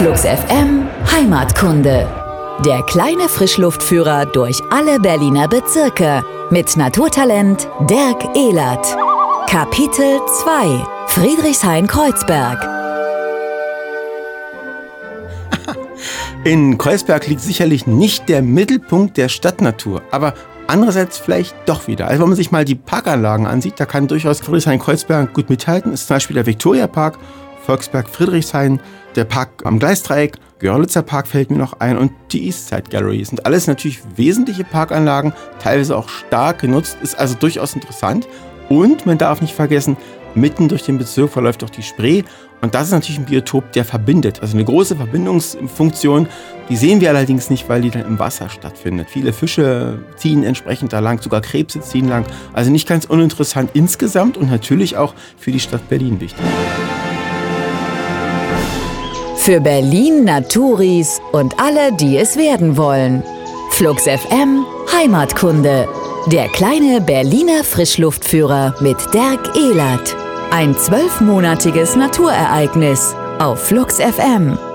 Flux FM Heimatkunde. Der kleine Frischluftführer durch alle Berliner Bezirke mit Naturtalent Dirk Ehlert. Kapitel 2: Friedrichshain-Kreuzberg. In Kreuzberg liegt sicherlich nicht der Mittelpunkt der Stadtnatur, aber andererseits vielleicht doch wieder. Also wenn man sich mal die Parkanlagen ansieht, da kann durchaus Friedrichshain-Kreuzberg gut mithalten. Das ist zum Beispiel der Viktoriapark, Volksberg Friedrichshain, der Park am Gleisdreieck, Görlitzer Park fällt mir noch ein und die Eastside Gallery. Das sind alles natürlich wesentliche Parkanlagen, teilweise auch stark genutzt, ist also durchaus interessant. Und man darf nicht vergessen, mitten durch den Bezirk verläuft auch die Spree. Und das ist natürlich ein Biotop, der verbindet. Also eine große Verbindungsfunktion. Die sehen wir allerdings nicht, weil die dann im Wasser stattfindet. Viele Fische ziehen entsprechend da lang, sogar Krebse ziehen lang. Also nicht ganz uninteressant insgesamt und natürlich auch für die Stadt Berlin wichtig. Für Berlin Naturis und alle, die es werden wollen. Flux FM Heimatkunde. Der kleine Berliner Frischluftführer mit Dirk Ehlert. Ein 12-monatiges Naturereignis auf Flux FM.